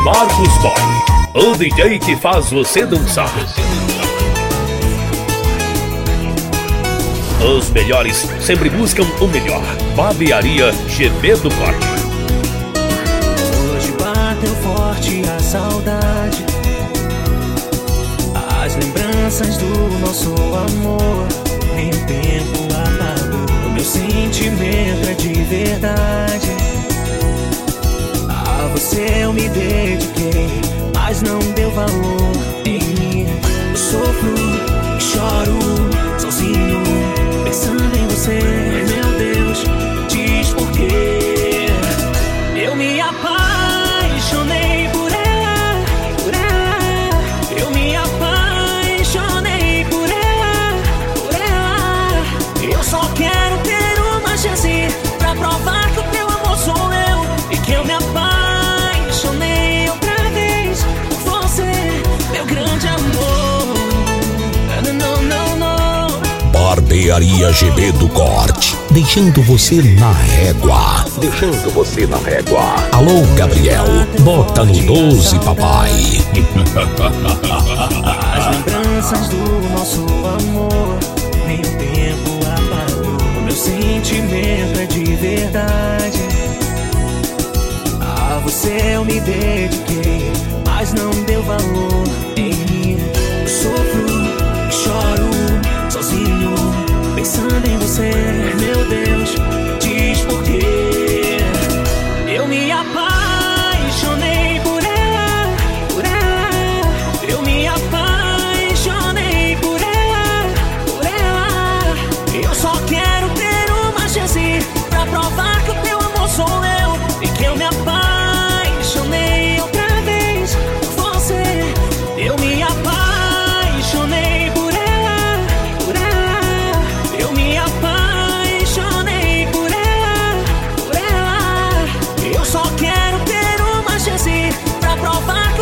Marcos Boy, o DJ que faz você dançar. Os melhores sempre buscam o melhor. Barbearia GB do Corte. Hoje bateu forte a saudade, as lembranças do nosso amor. Nem o tempo apagou. O meu sentimento é de verdade. A você eu me dediquei, mas não deu valor em mim. Eu sofro e choro sozinho, pensando em você. Meu Deus, diz por quê. Eu me apaixonei por ela, por ela. Eu me apaixonei por ela, por ela. Eu só quero ter uma chance pra provar que o teu amor sou eu e que eu me apaixonei outra vez por você, meu grande amor. Não, não, não. Barbearia GB do Corte, deixando você na régua. Deixando você na régua. Alô, Gabriel, bota no 12, papai. As lembranças do nosso amor, nem o tempo apagou. O meu sentimento é de verdade. A você eu me dediquei, mas não deu valor em mim. Eu sofro e choro sozinho, pensando em você. Meu Deus, diz por quê. Eu me apaixonei por ela, por ela. Eu me apaixonei por ela, por ela. Eu só quero ter uma chance pra provar que o teu amor sou eu e que eu me apaixonei outra vez por você. Eu me apaixonei por ela, por ela. Eu me apaixonei por ela, por ela. Eu só quero ter uma chance pra provar